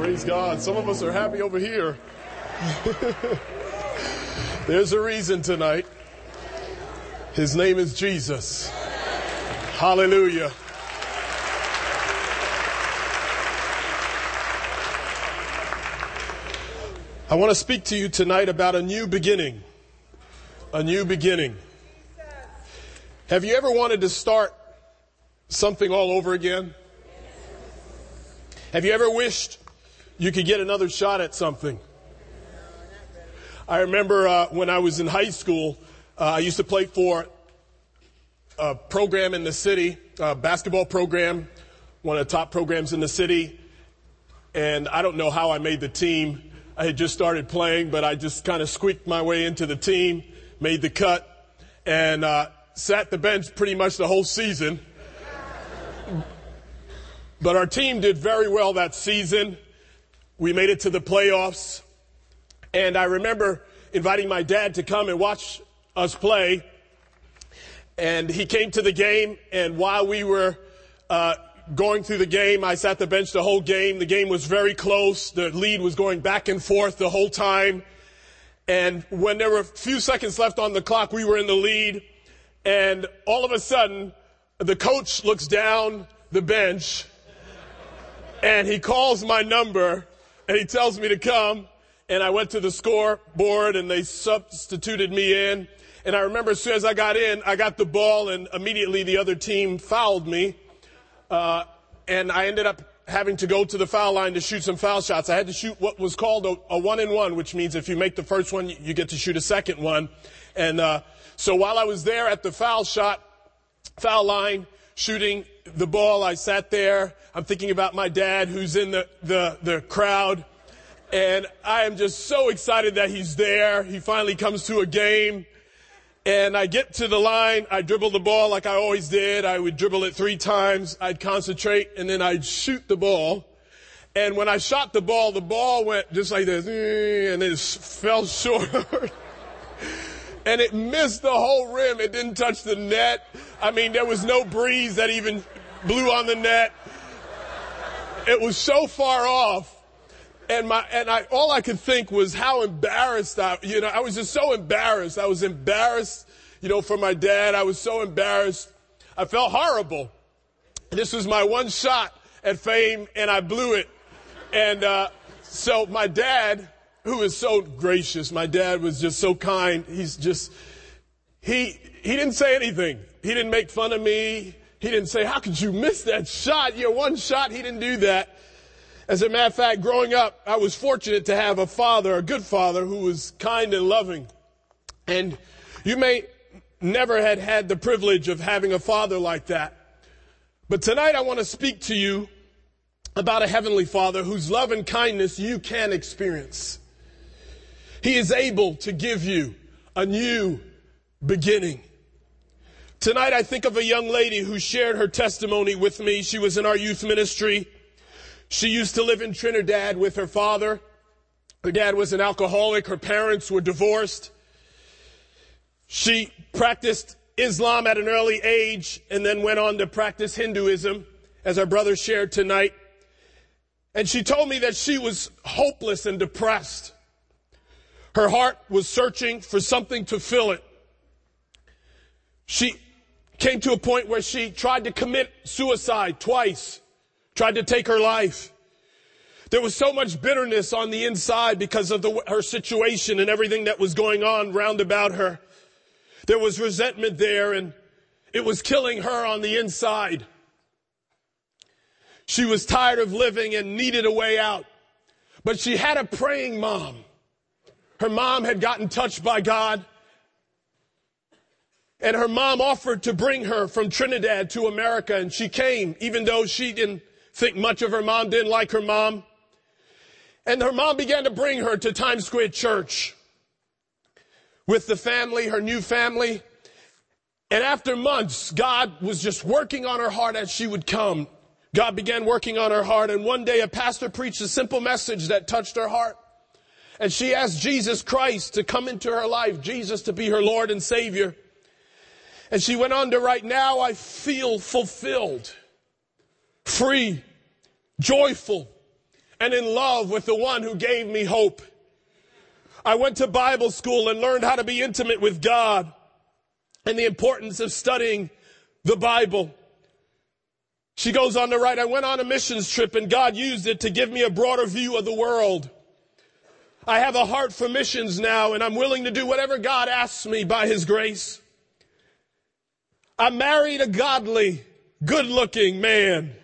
Praise God. Some of us are happy over here. There's a reason tonight. His name is Jesus. Hallelujah. I want to speak to you tonight about a new beginning. A new beginning. Have you ever wanted to start something all over again? Have you ever wished you could get another shot at something? I remember when I was in high school, I used to play for a program in the city, a basketball program, one of the top programs in the city. And I don't know how I made the team. I had just started playing, but I just kind of squeaked my way into the team, made the cut, and sat the bench pretty much the whole season. But our team did very well that season. We made it to the playoffs. And I remember inviting my dad to come and watch us play. And he came to the game. And while we were going through the game, I sat the bench the whole game. The game was very close. The lead was going back and forth the whole time. And when there were a few seconds left on the clock, we were in the lead. And all of a sudden, the coach looks down the bench. And he calls my number, and he tells me to come, and I went to the scoreboard, and they substituted me in. And I remember as soon as I got in, I got the ball, and immediately the other team fouled me. And I ended up having to go to the foul line to shoot some foul shots. I had to shoot what was called a 1-and-1, which means if you make the first one, you get to shoot a second one. And so while I was there at the foul line, shooting the ball, I sat there. I'm thinking about my dad who's in the crowd. And I am just so excited that he's there. He finally comes to a game. And I get to the line. I dribble the ball like I always did. I would dribble it 3 times. I'd concentrate, and then I'd shoot the ball. And when I shot the ball went just like this, and it fell short. And it missed the whole rim. It didn't touch the net. I mean, there was no breeze that even blew on the net. It was so far off. All I could think was how embarrassed I was just so embarrassed. I was embarrassed, for my dad. I was so embarrassed. I felt horrible. This was my one shot at fame, and I blew it. And so my dad, who is so gracious, my dad was just so kind. He didn't say anything. He didn't make fun of me. He didn't say, how could you miss that shot? Your one shot. He didn't do that. As a matter of fact, growing up, I was fortunate to have a good father who was kind and loving. And you may never had the privilege of having a father like that. But tonight I want to speak to you about a heavenly Father whose love and kindness you can experience. He is able to give you a new beginning. Tonight I think of a young lady who shared her testimony with me. She was in our youth ministry. She used to live in Trinidad with her father. Her dad was an alcoholic. Her parents were divorced. She practiced Islam at an early age and then went on to practice Hinduism, as our brother shared tonight. And she told me that she was hopeless and depressed. Her heart was searching for something to fill it. She came to a point where she tried to commit suicide twice, tried to take her life. There was so much bitterness on the inside because of her situation and everything that was going on round about her. There was resentment there, and it was killing her on the inside. She was tired of living and needed a way out. But she had a praying mom. Her mom had gotten touched by God. And her mom offered to bring her from Trinidad to America. And she came, even though she didn't think much of her mom, didn't like her mom. And her mom began to bring her to Times Square Church with the family, her new family. And after months, God was just working on her heart as she would come. God began working on her heart. And one day a pastor preached a simple message that touched her heart. And she asked Jesus Christ to come into her life, Jesus to be her Lord and Savior. And she went on to write, now I feel fulfilled, free, joyful, and in love with the one who gave me hope. I went to Bible school and learned how to be intimate with God and the importance of studying the Bible. She goes on to write, I went on a missions trip and God used it to give me a broader view of the world. I have a heart for missions now and I'm willing to do whatever God asks me by His grace. I married a godly, good-looking man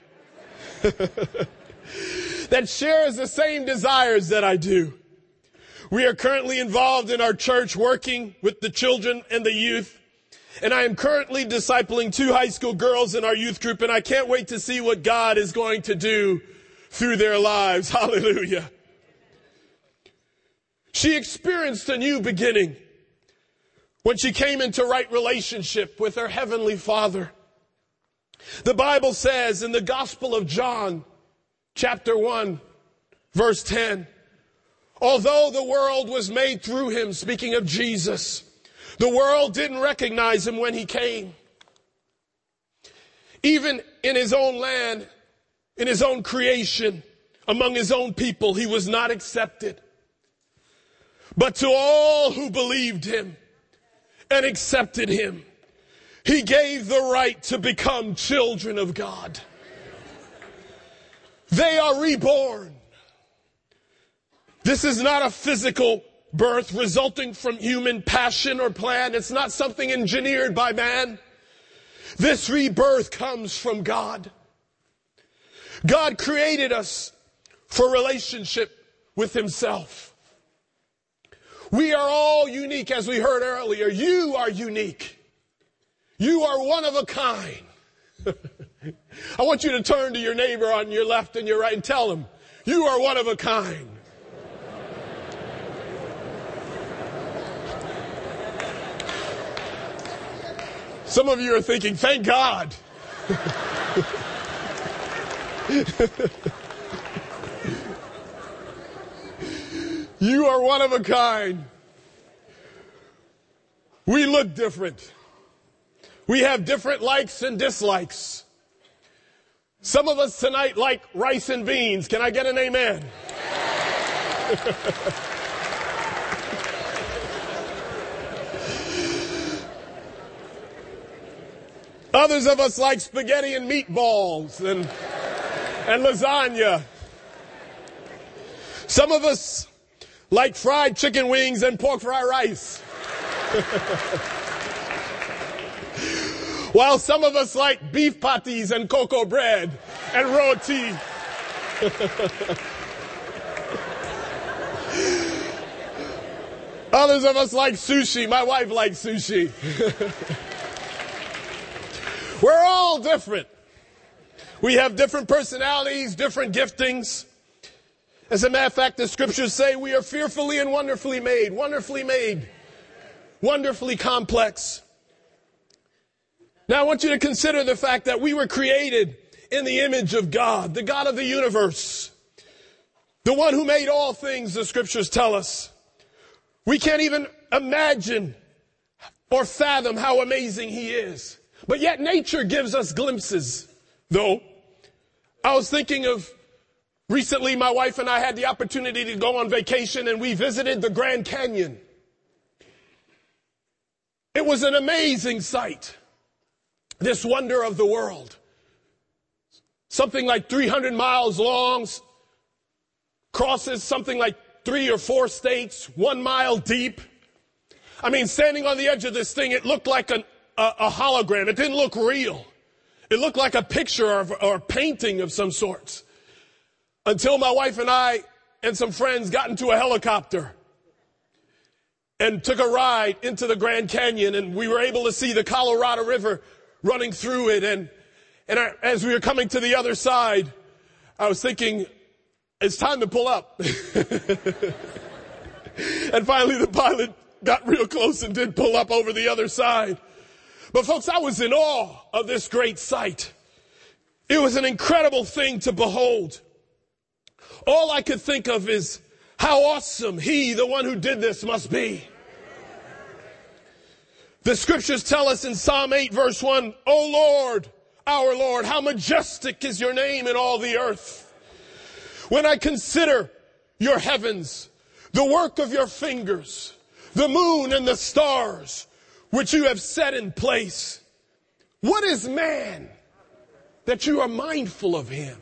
that shares the same desires that I do. We are currently involved in our church working with the children and the youth. And I am currently discipling 2 high school girls in our youth group, and I can't wait to see what God is going to do through their lives. Hallelujah. She experienced a new beginning when she came into right relationship with her Heavenly Father. The Bible says in the Gospel of John, chapter 1, verse 10, although the world was made through Him, speaking of Jesus, the world didn't recognize Him when He came. Even in His own land, in His own creation, among His own people, He was not accepted. But to all who believed Him and accepted Him, He gave the right to become children of God. They are reborn. This is not a physical birth resulting from human passion or plan. It's not something engineered by man. This rebirth comes from God. God created us for relationship with Himself. We are all unique, as we heard earlier. You are unique. You are one of a kind. I want you to turn to your neighbor on your left and your right and tell him, you are one of a kind. Some of you are thinking, thank God. You are one of a kind. We look different. We have different likes and dislikes. Some of us tonight like rice and beans. Can I get an amen? Others of us like spaghetti and meatballs and lasagna. Some of us like fried chicken wings and pork fried rice. While some of us like beef patties and cocoa bread and roti. Others of us like sushi. My wife likes sushi. We're all different. We have different personalities, different giftings. As a matter of fact, the scriptures say we are fearfully and wonderfully made, wonderfully complex. Now I want you to consider the fact that we were created in the image of God, the God of the universe, the one who made all things, the scriptures tell us. We can't even imagine or fathom how amazing He is. But yet nature gives us glimpses, though. I was thinking of recently my wife and I had the opportunity to go on vacation and we visited the Grand Canyon. It was an amazing sight. This wonder of the world. Something like 300 miles long, crosses something like 3 or 4 states, 1 mile deep. I mean, standing on the edge of this thing, it looked like a hologram. It didn't look real. It looked like a picture or a painting of some sorts. Until my wife and I and some friends got into a helicopter and took a ride into the Grand Canyon, and we were able to see the Colorado River running through it. And as we were coming to the other side, I was thinking, it's time to pull up. And finally the pilot got real close and did pull up over the other side. But folks, I was in awe of this great sight. It was an incredible thing to behold. All I could think of is how awesome He, the one who did this, must be. The scriptures tell us in Psalm 8 verse 1, O Lord, our Lord, how majestic is your name in all the earth. When I consider your heavens, the work of your fingers, the moon and the stars, which you have set in place, what is man that you are mindful of him?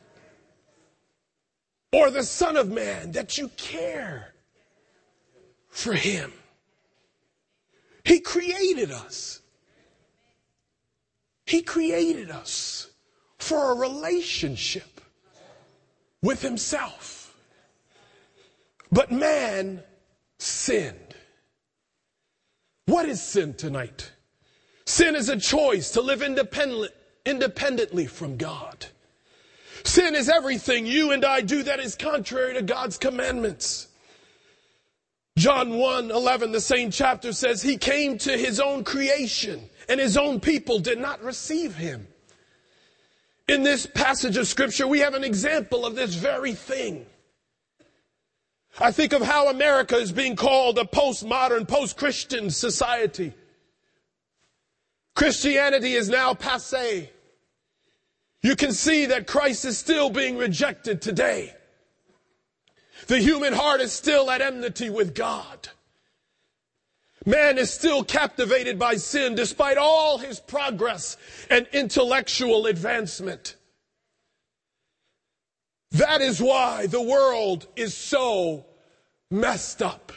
Or the Son of Man that you care for him? He created us. He created us for a relationship with himself. But man sinned. What is sin tonight? Sin is a choice to live independently from God. Sin is everything you and I do that is contrary to God's commandments. John 1:11, the same chapter, says he came to his own creation and his own people did not receive him. In this passage of scripture, we have an example of this very thing. I think of how America is being called a postmodern, post-Christian society. Christianity is now passé. You can see that Christ is still being rejected today. The human heart is still at enmity with God. Man is still captivated by sin despite all his progress and intellectual advancement. That is why the world is so messed up.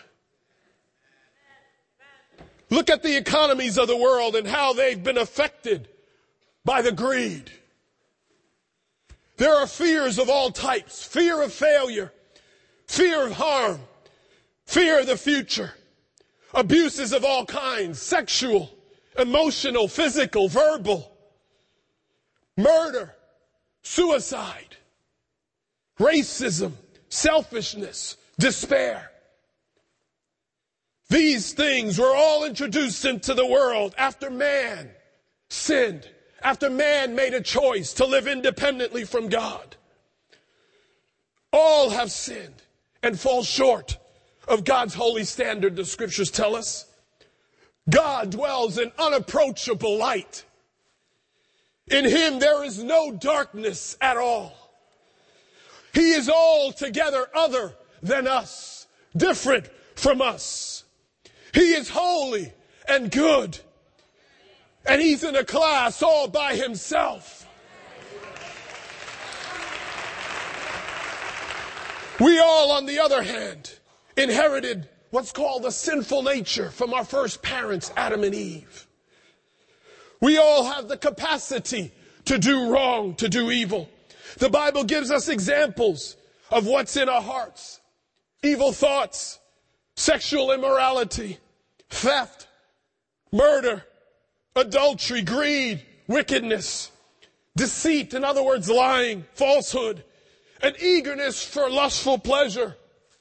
Look at the economies of the world and how they've been affected by the greed. There are fears of all types. Fear of failure, fear of harm, fear of the future, abuses of all kinds, sexual, emotional, physical, verbal, murder, suicide, racism, selfishness, despair. These things were all introduced into the world after man sinned, after man made a choice to live independently from God. All have sinned and fall short of God's holy standard, the scriptures tell us. God dwells in unapproachable light. In him there is no darkness at all. He is altogether other than us, different from us. He is holy and good. And he's in a class all by himself. We all, on the other hand, inherited what's called a sinful nature from our first parents, Adam and Eve. We all have the capacity to do wrong, to do evil. The Bible gives us examples of what's in our hearts. Evil thoughts, sexual immorality, theft, murder, adultery, greed, wickedness, deceit, in other words, lying, falsehood, an eagerness for lustful pleasure,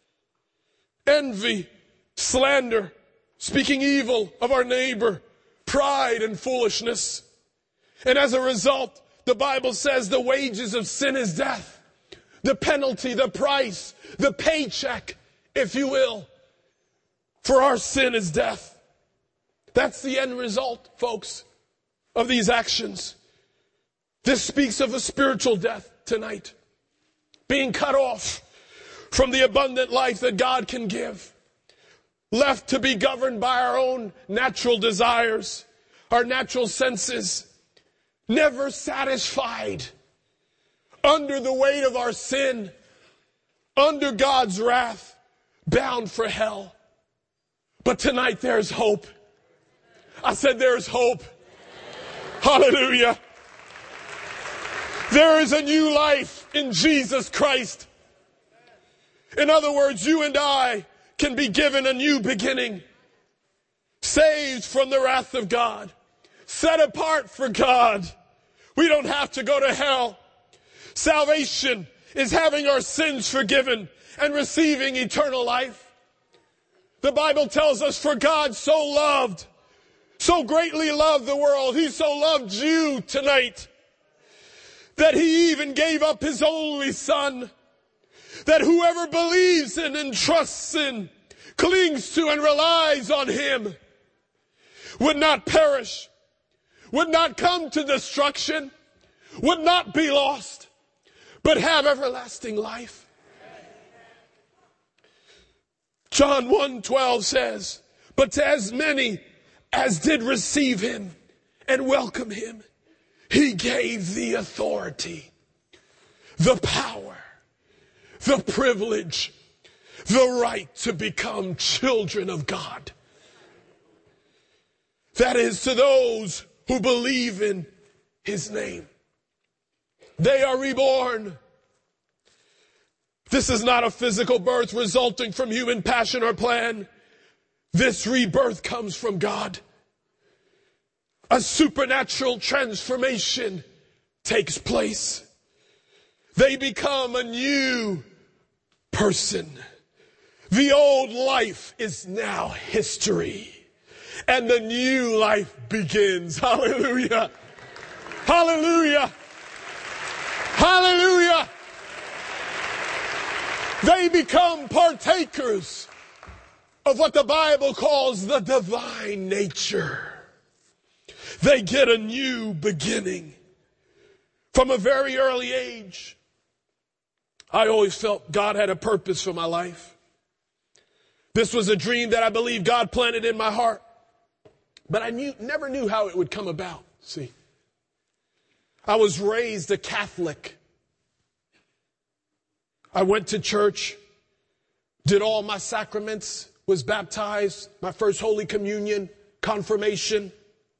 envy, slander, speaking evil of our neighbor, pride and foolishness. And as a result, the Bible says the wages of sin is death. The penalty, the price, the paycheck, if you will, for our sin is death. That's the end result, folks, of these actions. This speaks of a spiritual death tonight. Being cut off from the abundant life that God can give. Left to be governed by our own natural desires, our natural senses. Never satisfied. Under the weight of our sin. Under God's wrath. Bound for hell. But tonight there's hope. I said there's hope. Hallelujah. There is a new life in Jesus Christ. In other words, you and I can be given a new beginning. Saved from the wrath of God. Set apart for God. We don't have to go to hell. Salvation is having our sins forgiven and receiving eternal life. The Bible tells us, for God so greatly loved the world, he so loved you tonight, that he even gave up his only son, that whoever believes in and trusts in, clings to and relies on him, would not perish, would not come to destruction, would not be lost, but have everlasting life. John 1:12 says, but to as many as did receive him and welcome him, he gave the authority, the power, the privilege, the right to become children of God. That is, to those who believe in his name. They are reborn. This is not a physical birth resulting from human passion or plan. This rebirth comes from God. A supernatural transformation takes place. They become a new person. The old life is now history, and the new life begins. Hallelujah. Hallelujah. Hallelujah. They become partakers of what the Bible calls the divine nature. They get a new beginning. From a very early age, I always felt God had a purpose for my life. This was a dream that I believe God planted in my heart. But I never knew how it would come about. See, I was raised a Catholic. I went to church, did all my sacraments, was baptized, my first Holy Communion, confirmation.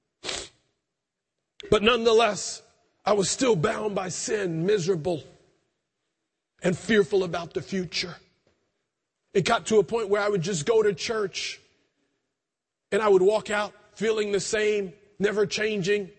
But nonetheless, I was still bound by sin, miserable, and fearful about the future. It got to a point where I would just go to church and I would walk out feeling the same, never changing.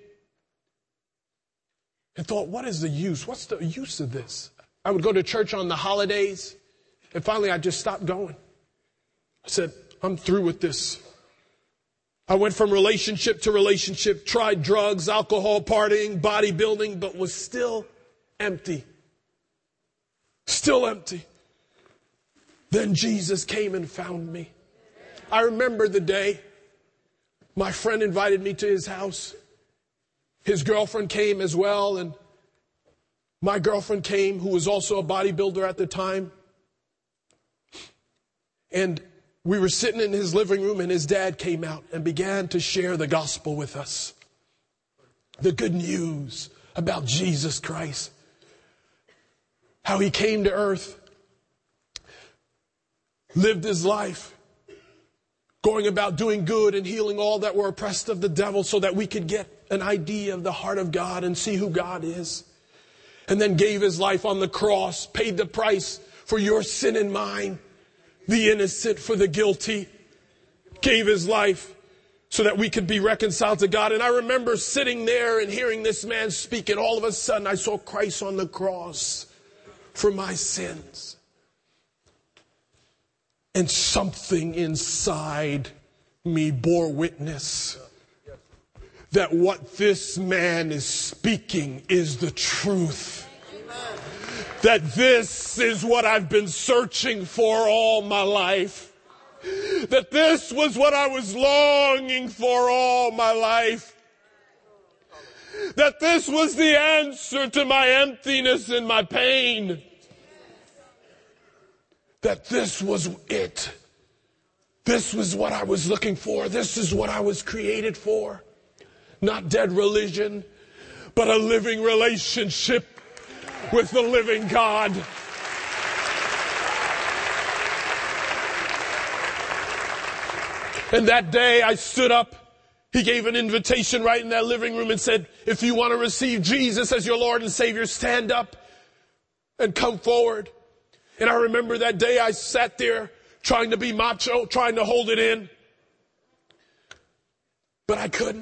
And thought, what is the use? What's the use of this? I would go to church on the holidays, and finally I just stopped going. I said, I'm through with this. I went from relationship to relationship, tried drugs, alcohol, partying, bodybuilding, but was still empty. Still empty. Then Jesus came and found me. I remember the day my friend invited me to his house. His girlfriend came as well, and my girlfriend came, who was also a bodybuilder at the time. And we were sitting in his living room, and his dad came out and began to share the gospel with us. The good news about Jesus Christ. How he came to earth, lived his life, going about doing good and healing all that were oppressed of the devil so that we could get an idea of the heart of God and see who God is. And then gave his life on the cross, paid the price for your sin and mine, the innocent for the guilty, gave his life so that we could be reconciled to God. And I remember sitting there and hearing this man speak, and all of a sudden I saw Christ on the cross for my sins. And something inside me bore witness that what this man is speaking is the truth. That this is what I've been searching for all my life. That this was what I was longing for all my life. That this was the answer to my emptiness and my pain. That this was it. This was what I was looking for. This is what I was created for. Not dead religion, but a living relationship with the living God. And that day I stood up. He gave an invitation right in that living room and said, if you want to receive Jesus as your Lord and Savior, stand up and come forward. And I remember that day I sat there trying to be macho, trying to hold it in. But I couldn't.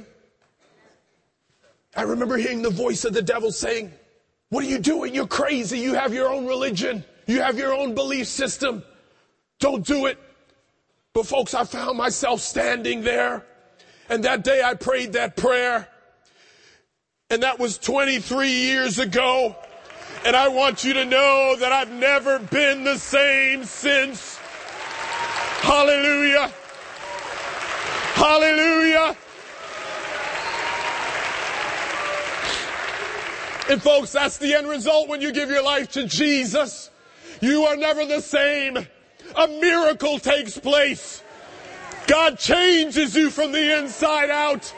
I remember hearing the voice of the devil saying, what are you doing? You're crazy. You have your own religion. You have your own belief system. Don't do it. But folks, I found myself standing there. And that day I prayed that prayer. And that was 23 years ago. And I want you to know that I've never been the same since. Hallelujah. Hallelujah. And folks, that's the end result when you give your life to Jesus. You are never the same. A miracle takes place. God changes you from the inside out.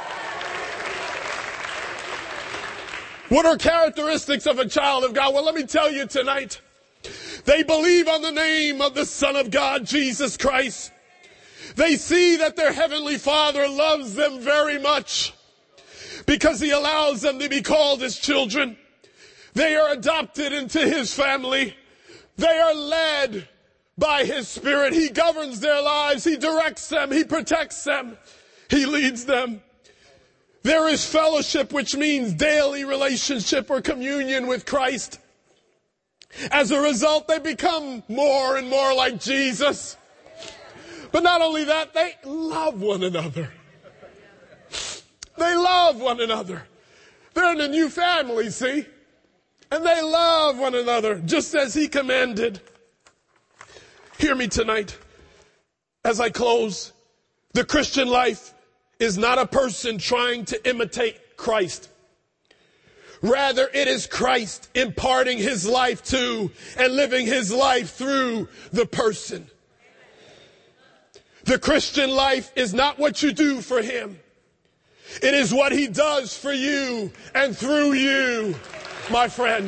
What are characteristics of a child of God? Well, let me tell you tonight. They believe on the name of the Son of God, Jesus Christ. They see that their Heavenly Father loves them very much because He allows them to be called His children. They are adopted into His family. They are led by His Spirit. He governs their lives. He directs them. He protects them. He leads them. There is fellowship, which means daily relationship or communion with Christ. As a result, they become more and more like Jesus. But not only that, they love one another. They love one another. They're in a new family, see? And they love one another, just as He commanded. Hear me tonight as I close. The Christian life is not a person trying to imitate Christ. Rather, it is Christ imparting His life to and living His life through the person. The Christian life is not what you do for Him. It is what He does for you and through you, my friend.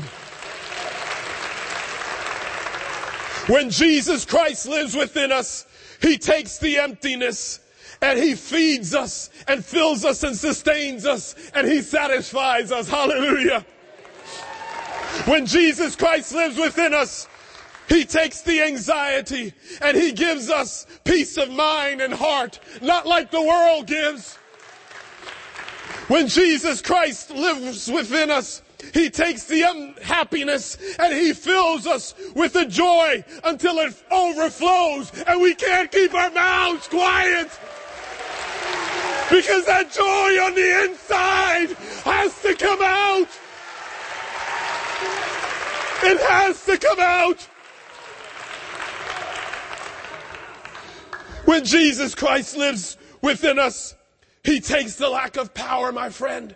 When Jesus Christ lives within us, He takes the emptiness and He feeds us and fills us and sustains us and He satisfies us. Hallelujah. When Jesus Christ lives within us, He takes the anxiety and He gives us peace of mind and heart, not like the world gives. When Jesus Christ lives within us, He takes the unhappiness and He fills us with the joy until it overflows and we can't keep our mouths quiet. Because that joy on the inside has to come out. It has to come out. When Jesus Christ lives within us, He takes the lack of power, my friend,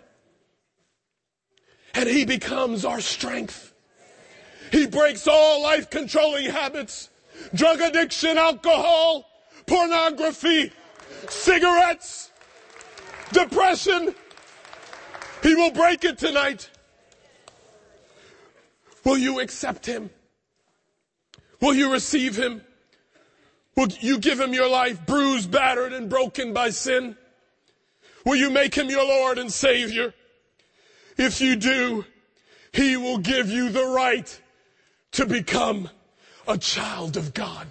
and He becomes our strength. He breaks all life-controlling habits, drug addiction, alcohol, pornography, cigarettes, depression. He will break it tonight. Will you accept Him? Will you receive Him? Will you give Him your life, bruised, battered, and broken by sin? Will you make Him your Lord and Savior? If you do, He will give you the right to become a child of God.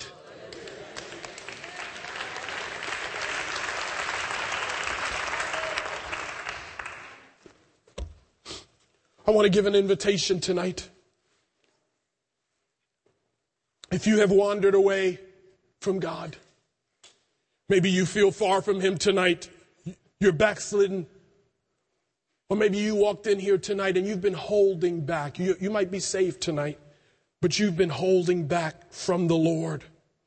I want to give an invitation tonight. If you have wandered away from God, maybe you feel far from Him tonight, you're backslidden, or maybe you walked in here tonight and you've been holding back. You might be saved tonight, but you've been holding back from the Lord.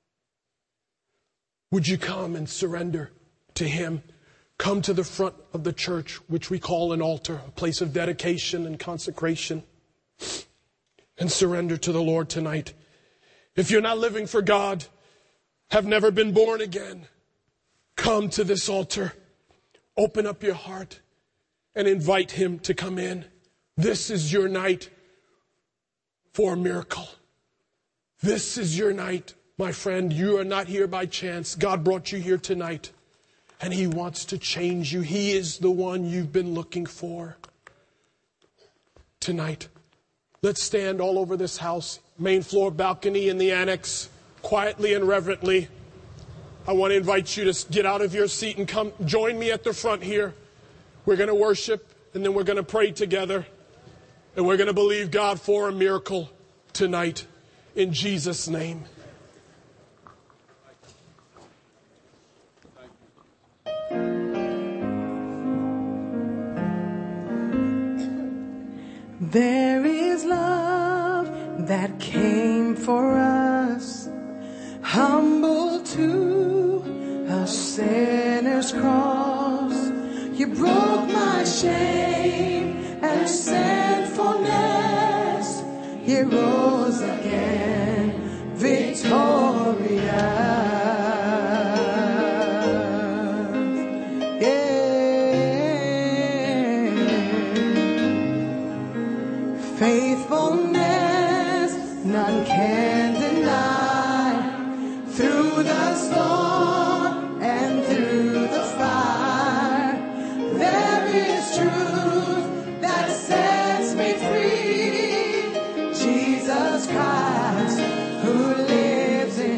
Would you come and surrender to Him? Come to the front of the church, which we call an altar, a place of dedication and consecration, and surrender to the Lord tonight. If you're not living for God, have never been born again, come to this altar, open up your heart, and invite Him to come in. This is your night for a miracle. This is your night, my friend. You are not here by chance. God brought you here tonight, and He wants to change you. He is the one you've been looking for tonight. Let's stand all over this house, main floor, balcony, in the annex, quietly and reverently. I want to invite you to get out of your seat and come join me at the front here. We're going to worship, and then we're going to pray together. And we're going to believe God for a miracle tonight in Jesus' name. There is love that came for us, humble to a sinner's cross. You broke my shame and sent for He rose again, victorious. Faithfulness none can deny, through the storm and through the fire. There is truth that sets me free, Jesus Christ who lives in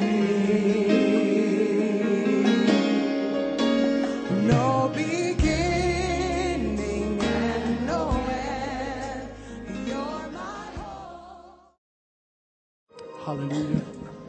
me. No beginning and no end. You're my hope. Hallelujah.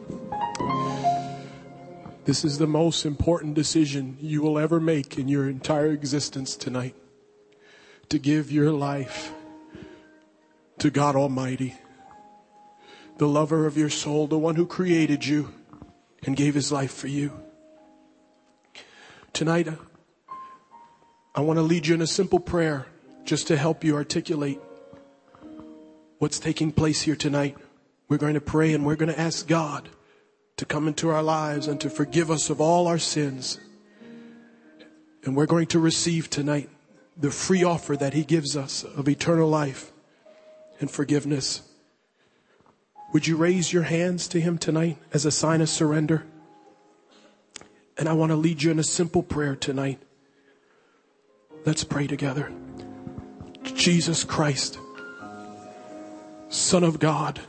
This is the most important decision you will ever make in your entire existence tonight. To give your life to God Almighty, the lover of your soul, the one who created you and gave his life for you. Tonight, I want to lead you in a simple prayer just to help you articulate what's taking place here tonight. We're going to pray and we're going to ask God to come into our lives and to forgive us of all our sins. And we're going to receive tonight the free offer that he gives us of eternal life and forgiveness. Would you raise your hands to him tonight as a sign of surrender? And I want to lead you in a simple prayer tonight. Let's pray together. Jesus Christ, Son of God,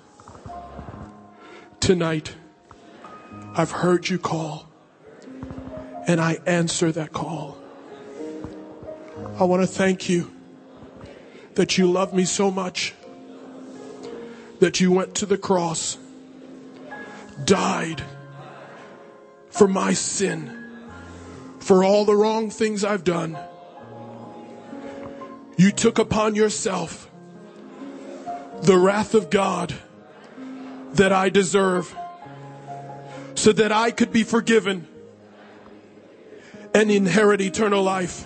tonight I've heard you call and I answer that call. I want to thank you that you love me so much that you went to the cross, died for my sin, for all the wrong things I've done. You took upon yourself the wrath of God that I deserve, so that I could be forgiven and inherit eternal life.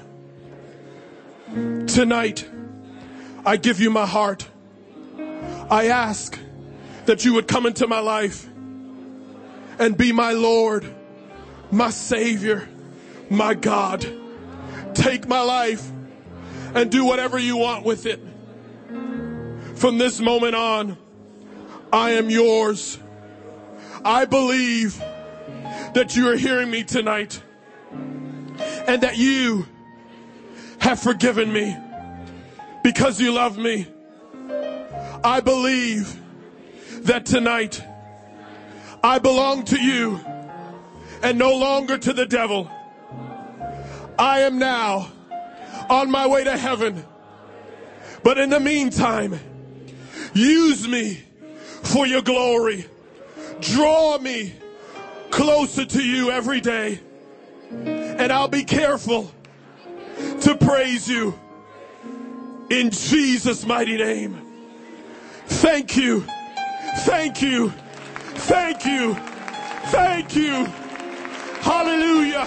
Tonight, I give you my heart. I ask that you would come into my life and be my Lord, my Savior, my God. Take my life and do whatever you want with it. From this moment on, I am yours. I believe that you are hearing me tonight and that you have forgiven me because you love me. I believe that tonight I belong to you and no longer to the devil. I am now on my way to heaven. But in the meantime, use me for your glory. Draw me closer to you every day. And I'll be careful to praise you in Jesus' mighty name. Thank you. Thank you. Thank you. Thank you. Hallelujah.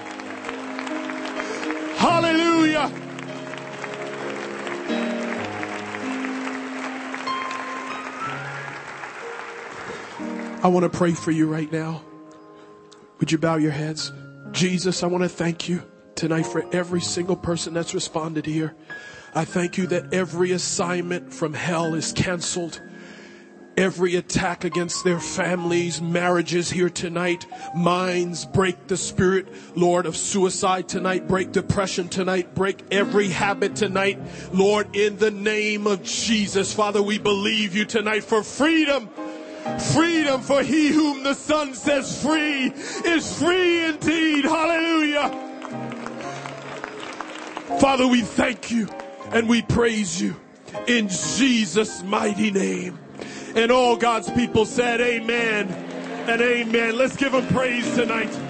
Hallelujah. I want to pray for you right now. Would you bow your heads? Jesus, I want to thank you tonight for every single person that's responded here. I thank you that every assignment from hell is canceled. Every attack against their families, marriages here tonight, minds, break the spirit, Lord, of suicide tonight, break depression tonight, break every habit tonight, Lord, in the name of Jesus. Father, we believe you tonight for freedom. Freedom, for he whom the Son sets free is free indeed. Hallelujah. Father, we thank you and we praise you in Jesus' mighty name. And all God's people said amen and amen. Let's give him praise tonight.